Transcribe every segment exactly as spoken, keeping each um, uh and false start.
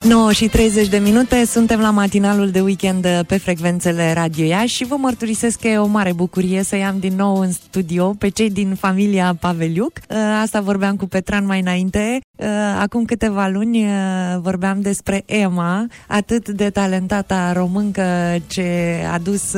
nouă și treizeci de minute, suntem la matinalul de weekend pe frecvențele Radio Iași și vă mărturisesc că e o mare bucurie să i-am din nou în studio pe cei din familia Paveliuc. Asta vorbeam cu Petran mai înainte. Acum câteva luni vorbeam despre Emma, atât de talentata româncă ce a dus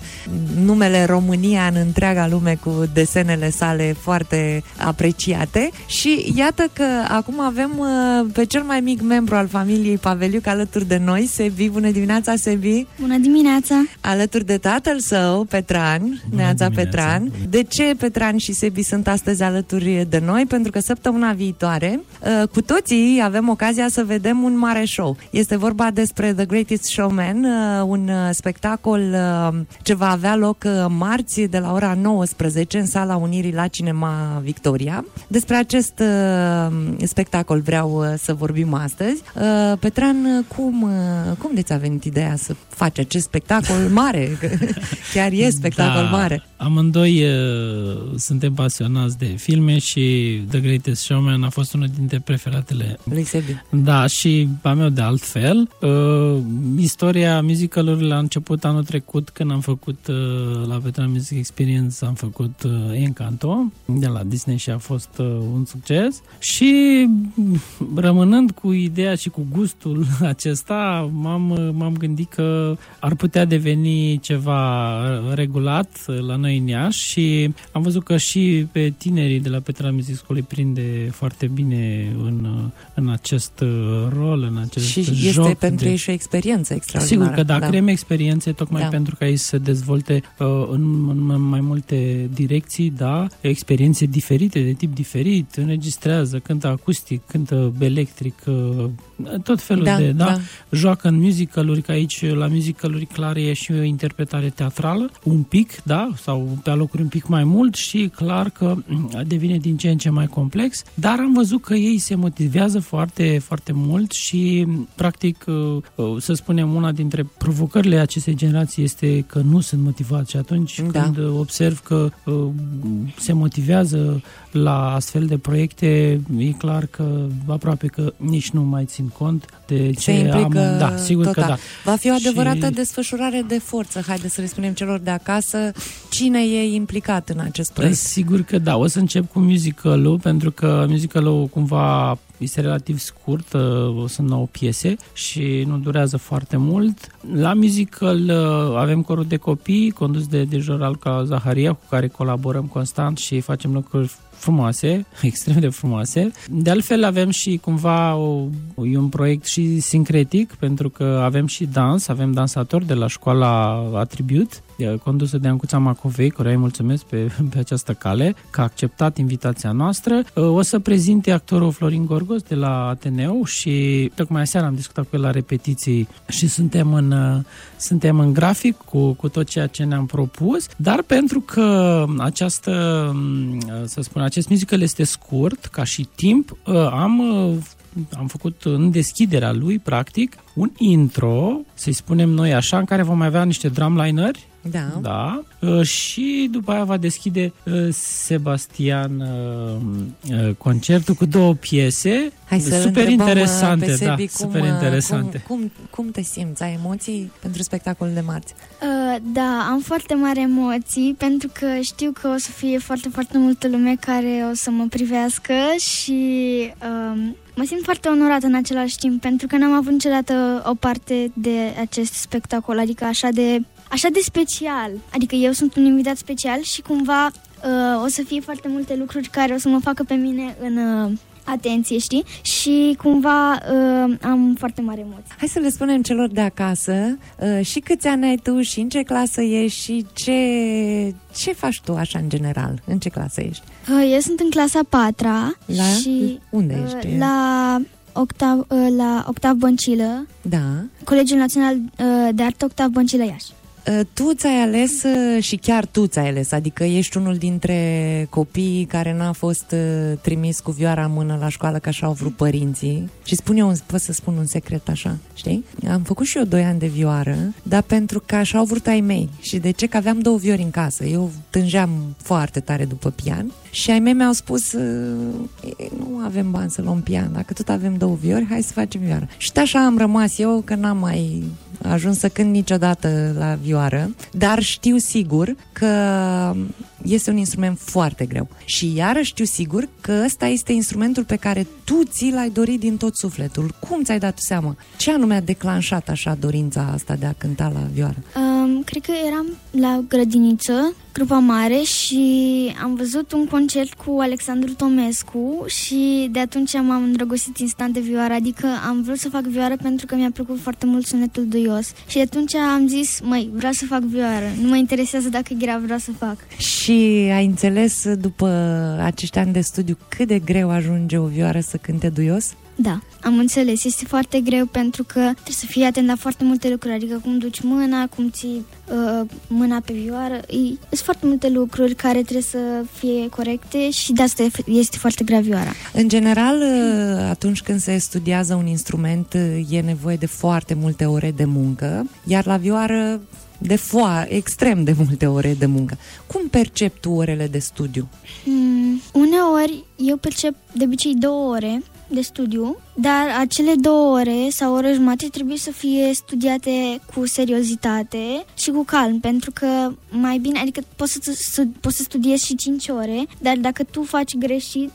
numele România în întreaga lume cu desenele sale foarte apreciate. Și iată că acum avem pe cel mai mic membru al familiei Paveliuc alături de noi, Sebi. Bună dimineața, Sebi! Bună dimineața! Alături de tatăl său, Petran. Neața Petran. De ce Petran și Sebi sunt astăzi alături de noi? Pentru că săptămâna viitoare cu toții avem ocazia să vedem un mare show. Este vorba despre The Greatest Showman, un spectacol ce va avea loc marți de la ora nouăsprezece în Sala Unirii la Cinema Victoria. Despre acest spectacol vreau să vorbim astăzi. Petran, cum, cum de ți-a venit ideea să faci acest spectacol mare? Chiar e spectacol da, mare. Amândoi uh, suntem pasionați de filme și The Greatest Showman a fost unul dintre preferatele lui Sebi. Da, și a meu de altfel. Uh, istoria musicalurilor a început anul trecut când am făcut uh, la Petran Music Experience, am făcut uh, Encanto de la Disney și a fost uh, un succes și rămânând cu ideea și cu gustul acesta, m-am, m-am gândit că ar putea deveni ceva regulat la noi în Iași și am văzut că și pe tinerii de la Petran Music School îi prinde foarte bine în, în acest rol, în acest și joc. Și este de... pentru ei și o experiență extraordinară. Sigur că da, da. creăm experiențe tocmai da. pentru ca ei să se dezvolte uh, în, în mai multe direcții, da, experiențe diferite, de tip diferit, înregistrează, cântă acustic, cântă electric, uh, tot felul da, de, da, da, joacă în musicaluri, că aici la musicaluri clar e și o interpretare teatrală, un pic, da, sau pe alocuri un pic mai mult și clar că devine din ce în ce mai complex, dar am văzut că ei se motivează foarte, foarte mult și practic, să spunem, una dintre provocările acestei generații este că nu sunt motivați și atunci da. când observ că se motivează la astfel de proiecte, e clar că aproape că nici nu mai țin cont de ce se implică am... Da, sigur total. că da. Va fi o adevărată și... desfășurare de forță, haideți să le spunem celor de acasă cine e implicat în acest proiect. Sigur că da, o să încep cu musical-ul, pentru că musical-ul cumva este relativ scurt, sunt nouă piese și nu durează foarte mult. La musical avem corul de copii, condus de Dejor Alca Zaharia, cu care colaborăm constant și facem lucruri frumoase, extrem de frumoase. De altfel avem și cumva o, e un proiect și sincretic, pentru că avem și dans, avem dansatori de la școala Atribute, condusă de Ancuța Macovei, care îi mulțumesc pe, pe această cale, că a acceptat invitația noastră. O să prezinte actorul Florin Gorgos de la Ateneu și tocmai aseară am discutat cu el la repetiții și suntem în, suntem în grafic cu, cu tot ceea ce ne-am propus, dar pentru că această, să spun, acest musical este scurt, ca și timp, am am făcut în deschiderea lui, practic, un intro, să-i spunem noi așa, în care vom avea niște drumlineri. Da. Da. Și după aia va deschide Sebastian concertul cu două piese. Hai să super interesante, pe Sebi, da, cum, super interesante. Cum, cum, cum te simți? Ai emoții pentru spectacolul de marți? Uh, da, am foarte mari emoții pentru că știu că o să fie foarte, foarte multă lume care o să mă privească și uh, mă simt foarte onorată în același timp pentru că n-am avut niciodată o parte de acest spectacol, adică așa de Așa de special, adică eu sunt un invitat special și cumva uh, o să fie foarte multe lucruri care o să mă facă pe mine în uh, atenție, știi? Și cumva uh, am foarte mare emoții. Hai să le spunem celor de acasă uh, și câți ani ai tu și în ce clasă ești și ce, ce faci tu așa în general, în ce clasă ești? Uh, eu sunt în clasa patra. La? Și, unde ești? Uh, la... Octav, uh, la Octav Băncilă. Da. Colegiul Național uh, de Artă Octav Băncilă Iași. Tu ți-ai ales și chiar tu ți-ai ales, adică ești unul dintre copiii care n-a fost trimis cu vioara în mână la școală că așa au vrut părinții. Și spun eu, pot să spun un secret așa, știi? Am făcut și eu doi ani de vioară, dar pentru că așa au vrut ai mei. Și de ce? Că aveam două viori în casă. Eu tângeam foarte tare după pian și ai mei mi-au spus nu avem bani să luăm pian, dacă tot avem două viori, hai să facem vioară. Și așa am rămas eu, că n-am mai ajuns să cânt niciodată la vioară, dar știu sigur că este un instrument foarte greu. Și iarăși știu sigur că ăsta este instrumentul pe care tu ți l-ai dorit din tot sufletul. Cum ți-ai dat seama? Ce anume a declanșat așa dorința asta de a cânta la vioară? Um, cred că eram la grădiniță, grupa mare, și am văzut un concert cu Alexandru Tomescu și de atunci m-am îndrăgostit instant de vioară, adică am vrut să fac vioară pentru că mi-a plăcut foarte mult sunetul duios și de atunci am zis, măi, vreau să fac vioară, nu mă interesează dacă e grea, vreau să fac. Și ai înțeles după acești ani de studiu cât de greu ajunge o vioară să cânte duios? Da, am înțeles. Este foarte greu pentru că trebuie să fii atent la foarte multe lucruri, adică cum duci mâna, cum ții uh, mâna pe vioară. Sunt foarte multe lucruri care trebuie să fie corecte și de asta este foarte grea vioara. În general, atunci când se studiază un instrument, e nevoie de foarte multe ore de muncă, iar la vioară de foa, extrem de multe ore de muncă. Cum percepi tu orele de studiu? Hmm, uneori eu percep de obicei două ore de studiu, dar acele două ore sau o oră jumate trebuie să fie studiate cu seriozitate și cu calm, pentru că mai bine, adică poți să, să, poți să studiezi și cinci ore, dar dacă tu faci greșit,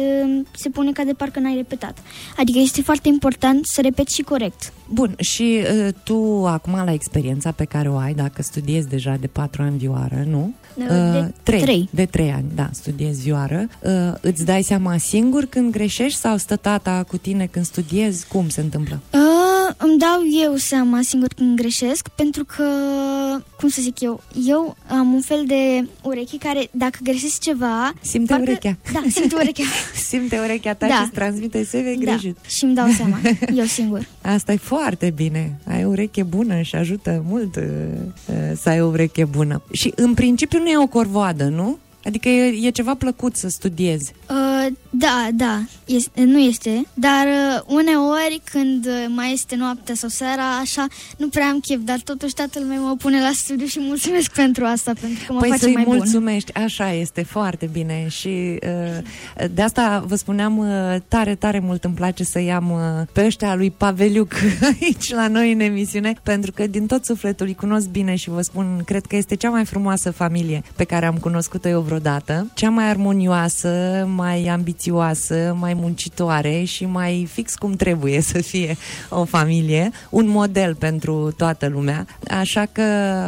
se pune ca de parcă n-ai repetat. Adică este foarte important să repeți și corect. Bun, și uh, tu acum la experiența pe care o ai, dacă studiezi deja de patru ani vioară, nu? De uh, trei, trei. De trei ani, da, studiezi vioară. Uh, îți dai seama singur când greșești sau stă tata cu tine când studiezi? Cum se întâmplă? Uh, îmi dau eu seama singur când greșesc, pentru că, cum să zic eu, eu am un fel de ureche care, dacă greșesc ceva... Simte parcă, urechea. Da, simte urechea. Simte urechea ta, da, și îți transmite seve greșit. Da, și îmi dau seama, eu singur. Asta e foarte bine. Ai o ureche bună și ajută mult uh, să ai o ureche bună. Și în principiu nu e o corvoadă, nu? Adică e, e ceva plăcut să studiezi. Uh, da, da, este, nu este, dar uh, uneori când uh, mai este noaptea sau seara, așa, nu prea am chef, dar totuși tatăl meu mă pune la studiu și mulțumesc pentru asta, pentru că mă păi face să-i mai bun. mulțumești, așa este, foarte bine și uh, de asta vă spuneam, uh, tare, tare mult îmi place să i-am uh, pe ăștia lui Paveliuc aici la noi în emisiune, pentru că din tot sufletul îi cunosc bine și vă spun, cred că este cea mai frumoasă familie pe care am cunoscut-o eu vreodată, cea mai armonioasă, mai ambițioasă, mai muncitoare și mai fix cum trebuie să fie o familie, un model pentru toată lumea. Așa că,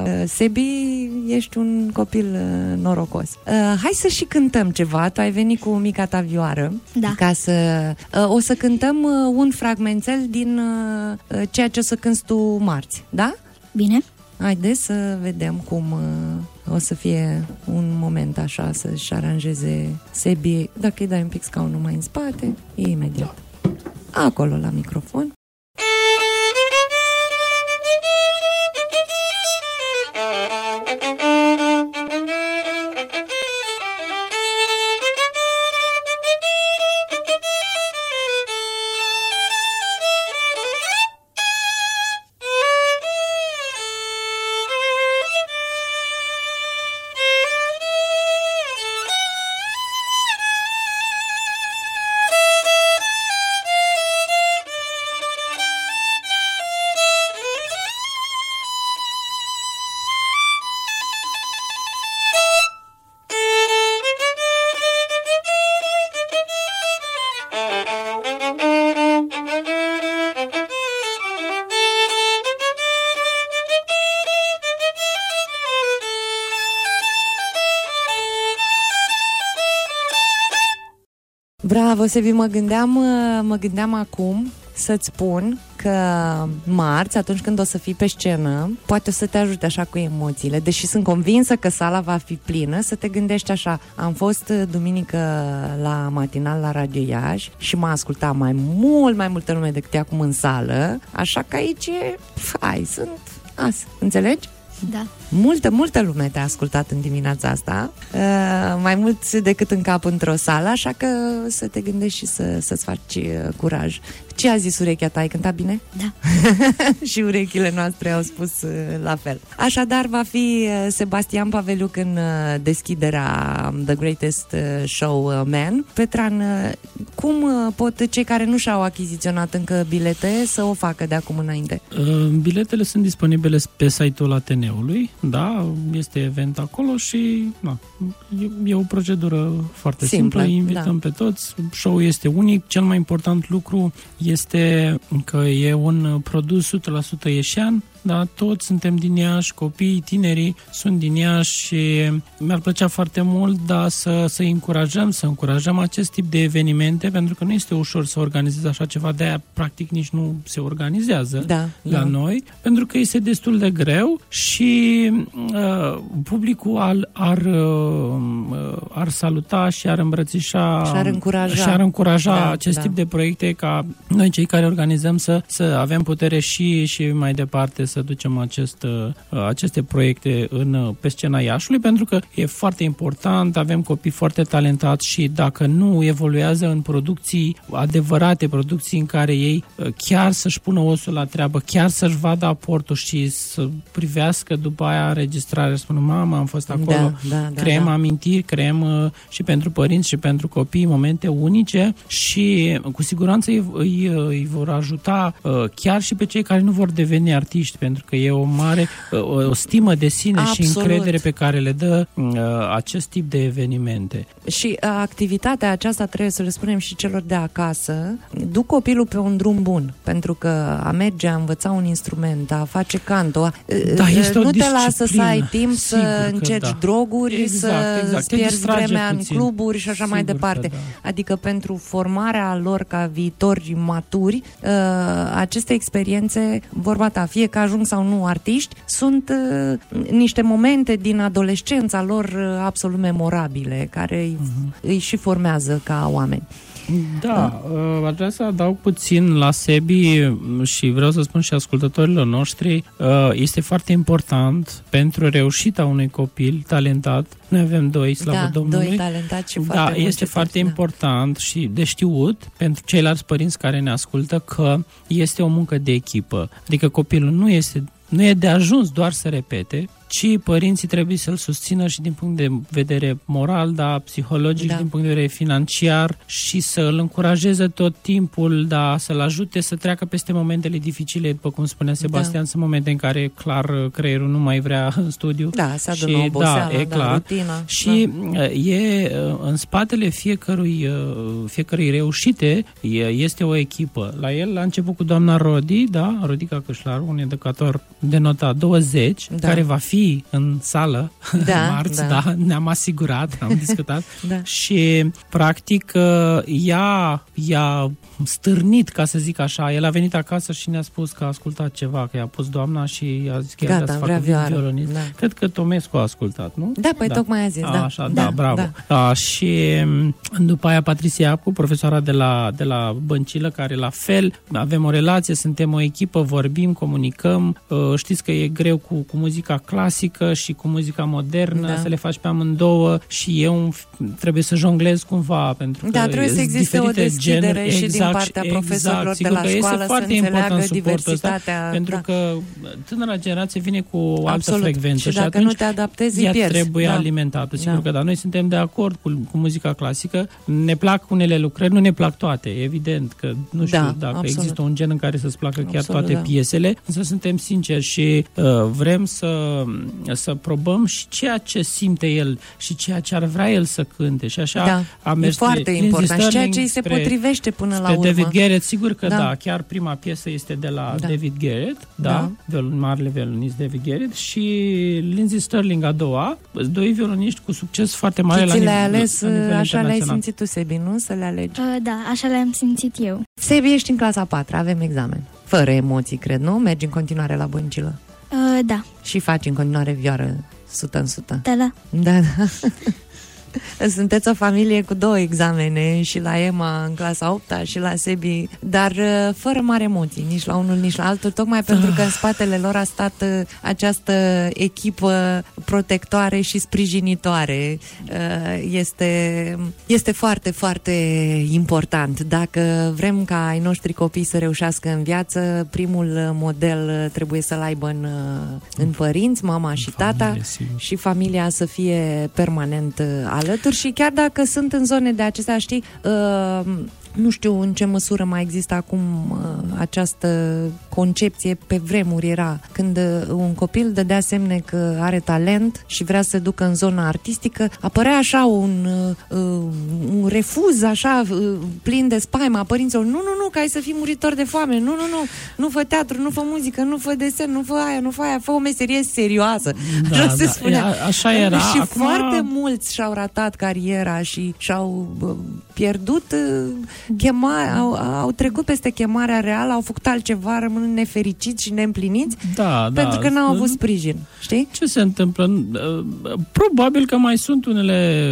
Sebi, ești un copil norocos. Hai să și cântăm ceva. Tu ai venit cu mica ta vioară. Da. Ca să... O să cântăm un fragmentel din ceea ce o să cânti tu marți, da? Bine. Haideți să vedem cum uh, o să fie un moment așa, să-și aranjeze Sebi. Dacă îi dai un pic scaunul mai în spate, e imediat. Acolo, la microfon. Bravo, Sebi, mă gândeam, mă gândeam acum să-ți spun că marți, atunci când o să fii pe scenă, poate o să te ajute așa cu emoțiile, deși sunt convinsă că sala va fi plină, să te gândești așa. Am fost duminică la matinal la Radio Iași și m-a ascultat mai mult, mai multă lume decât e acum în sală, așa că aici, hai, sunt as, înțelegi? Da. Multă, multă lume te-a ascultat în dimineața asta, uh, mai mulți decât în cap într-o sală, așa că să te gândești și să, să-ți faci uh, curaj. Ce a zis urechea ta? Ai cântat bine? Da. Și urechile noastre au spus uh, la fel. Așadar, va fi uh, Sebastian Paveliuc în uh, deschiderea The Greatest uh, Show uh, Man. Petran, uh, cum uh, pot cei care nu și-au achiziționat încă bilete să o facă de acum înainte? Uh, biletele sunt disponibile pe site-ul Ateneului, da, este event acolo și na, e, e o procedură foarte simplă, simplă invităm da. pe toți, show-ul este unic, cel mai important lucru este că e un produs o sută la sută ieșean, da, toți suntem din Iași, copiii, tinerii sunt din Iași și mi-ar plăcea foarte mult, da, să, să încurajăm, să încurajăm acest tip de evenimente, pentru că nu este ușor să organizezi așa ceva, de-aia practic nici nu se organizează da, la da. noi, pentru că este destul de greu și uh, publicul ar, ar, uh, ar saluta și ar îmbrățișa și ar încuraja, și ar încuraja da, acest da. tip de proiecte ca noi cei care organizăm să, să avem putere și, și mai departe să ducem acest, aceste proiecte în, pe scena Iașului, pentru că e foarte important, avem copii foarte talentați și dacă nu evoluează în producții adevărate, producții în care ei chiar să-și pună osul la treabă, chiar să-și vadă aportul și să privească după aia înregistrarea, spună, mama, am fost acolo, da, da, da, creăm da. amintiri, creăm și pentru părinți și pentru copii momente unice și cu siguranță îi, îi, îi vor ajuta chiar și pe cei care nu vor deveni artiști, pentru că e o mare, o, o stimă de sine Absolut. și încredere pe care le dă uh, acest tip de evenimente. Și uh, activitatea aceasta, trebuie să le spunem și celor de acasă, duc copilul pe un drum bun, pentru că a merge, a învăța un instrument, a face canto, a, da, este nu o te lasă să ai timp Sigur să încerci da. droguri, exact, să exact. pierzi vremea puțin. în cluburi și așa Sigur mai departe. Da. Adică pentru formarea lor ca viitori maturi, uh, aceste experiențe, vorba ta, fie că ajung sau nu artiști, sunt uh, niște momente din adolescența lor uh, absolut memorabile, care îi, uh-huh. îi și formează ca oameni. Da, uh, aș vrea să adaug puțin la Sebi și vreau să spun și ascultătorilor noștri, uh, este foarte important pentru reușita unui copil talentat. Noi avem doi, slavă da, Domnului. doi talentați și da, foarte este foarte da. important și de știut pentru ceilalți părinți care ne ascultă că este o muncă de echipă. Adică copilul nu este nu e de ajuns doar să repete, ci părinții trebuie să-l susțină și din punct de vedere moral, da, psihologic, da. din punct de vedere financiar și să îl încurajeze tot timpul, da, să-l ajute să treacă peste momentele dificile, după cum spunea Sebastian, da. sunt momente în care clar creierul nu mai vrea în studiu. Da, se adună oboseala, da, e da, clar. rutina. Și da. e în spatele fiecărui, fiecărui reușite este o echipă. La el a început cu doamna Rodi, da, Rodica Cășlaru, un educator de nota douăzeci, da. care va fi în sală da, marți, da. da, ne-am asigurat, am discutat da. și practic ea i-a stârnit, ca să zic așa, el a venit acasă și ne-a spus că a ascultat ceva, că i-a pus doamna și a zis că Gata, să vrea facă violonist. Da. Cred că Tomescu a ascultat, nu? Da, păi da. tocmai a zis, a, da. Așa, da, da, bravo. Da. A, și după aia Patricia Apcu, profesoara de la, de la Băncilă, care la fel, avem o relație, suntem o echipă, vorbim, comunicăm, știți că e greu cu, cu muzica clasică și cu muzica modernă, da. să le faci pe amândouă și eu trebuie să jonglez cumva, pentru că da, trebuie să existe o deschidere genuri, și exact, din partea profesorilor exact, de la școală să înțeleagă diversitatea. Ăsta, pentru da. că tânăra generație vine cu o altă Absolut. frecvență și, și dacă atunci nu te adaptezi, ea pierzi. trebuie da. alimentată. Sigur da. că da, noi suntem de acord cu, cu muzica clasică, ne plac unele lucrări, nu ne plac toate, evident că nu știu da, dacă absolut. există un gen în care să-ți placă chiar absolut, toate da. piesele, însă suntem sinceri și uh, vrem să, să probăm și ceea ce simte el și ceea ce ar vrea el să cânte și așa da. a mers e foarte important și ceea ce îi se spre, potrivește până la urmă. David Garrett, sigur că da. da, da, chiar prima piesă este de la da. David Garrett, da, da. marele violonist David Garrett și Lindsey Stirling a doua, doi violoniști cu succes foarte mare la, le-ai ales, la nivel așa le-ai internațional. simțit tu, Sebi, nu? Să le alegi? Uh, da, așa le-am simțit eu. Sebi, ești în clasa a patra, avem examen. Fără emoții, cred, nu? Mergi în continuare la Băncilă. Uh, da. Și faci în continuare vioară sută în sută. Da, da. Da, da. Sunteți o familie cu două examene, și la Emma în clasa a opta și la Sebi, dar fără mari emoții, nici la unul, nici la altul, tocmai pentru că în spatele lor a stat această echipă protectoare și sprijinitoare. Este, este foarte, foarte important. Dacă vrem ca ai noștri copii să reușească în viață, primul model trebuie să-l aibă în, în părinți, mama și familie, tata, sigur. Și familia să fie permanent alături. Și chiar dacă sunt în zone de acestea, știi, uh, nu știu în ce măsură mai există acum uh, această concepție. Pe vremuri era când uh, un copil dădea semne că are talent și vrea să se ducă în zona artistică, apărea așa un, uh, un refuz așa uh, plin de spaima părinților. Nu, nu, nu, că ai să fii muritor de foame. Nu, nu, nu, nu fă teatru, nu fă muzică, nu fă desen, nu fă aia, nu fă aia, fă o meserie serioasă. Da, așa se da, spunea. A, așa era. Și acum... foarte mulți și-au ratat cariera și și-au uh, pierdut uh, chema, au, au trecut peste chemarea reală, au făcut altceva, rămân nefericiți și neîmpliniți, da, pentru da. că n-au avut sprijin. Știi? Ce se întâmplă? Probabil că mai sunt unele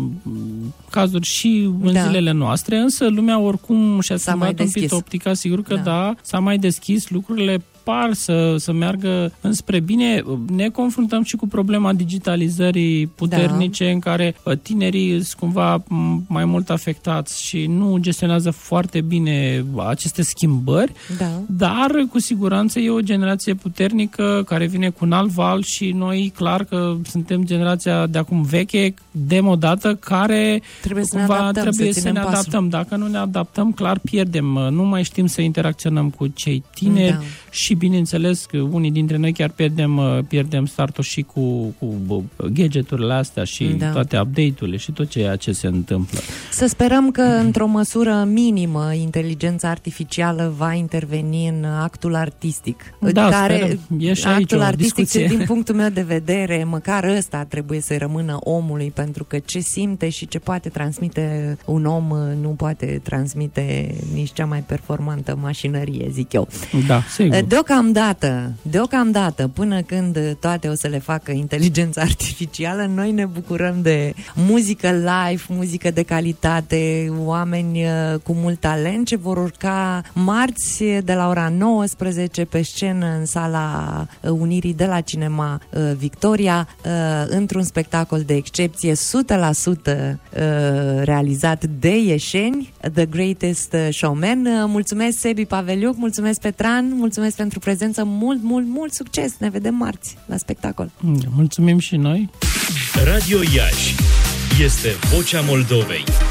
cazuri și în da. zilele noastre, însă lumea oricum și-a schimbat un pic optica, sigur că da. da, s-a mai deschis, lucrurile par să, să meargă înspre bine. Ne confruntăm și cu problema digitalizării puternice, da. în care tinerii sunt cumva mai mult afectați și nu gestionează foarte bine aceste schimbări, da. dar cu siguranță e o generație puternică care vine cu un alt val și noi clar că suntem generația de acum veche, demodată, care trebuie să cumva ne adaptăm, trebuie să, să ne adaptăm. pasul. Dacă nu ne adaptăm, clar pierdem. Nu mai știm să interacționăm cu cei tineri, da. și bineînțeles că unii dintre noi chiar pierdem, pierdem startul și cu, cu gadgeturile astea și da. toate update-urile și tot ceea ce se întâmplă. Să sperăm că într-o măsură minimă inteligența artificială va interveni în actul artistic. Da, care, e și actul aici artistic, din punctul meu de vedere, măcar ăsta trebuie să rămână omului, pentru că ce simte și ce poate transmite un om nu poate transmite nici cea mai performantă mașinărie, zic eu. Da, sigur. Deocamdată, deocamdată, până când toate o să le facă inteligența artificială, noi ne bucurăm de muzică live, muzică de calitate, oameni cu mult talent ce vor urca marți de la ora nouăsprezece pe scenă în Sala Unirii de la Cinema Victoria, într-un spectacol de excepție, o sută la sută realizat de ieșeni, The Greatest Showman. Mulțumesc, Sebi Paveliuc, mulțumesc, Petran, mulțumesc pentru prezență, mult, mult, mult succes! Ne vedem marți la spectacol. Mulțumim și noi! Radio Iași este Vocea Moldovei.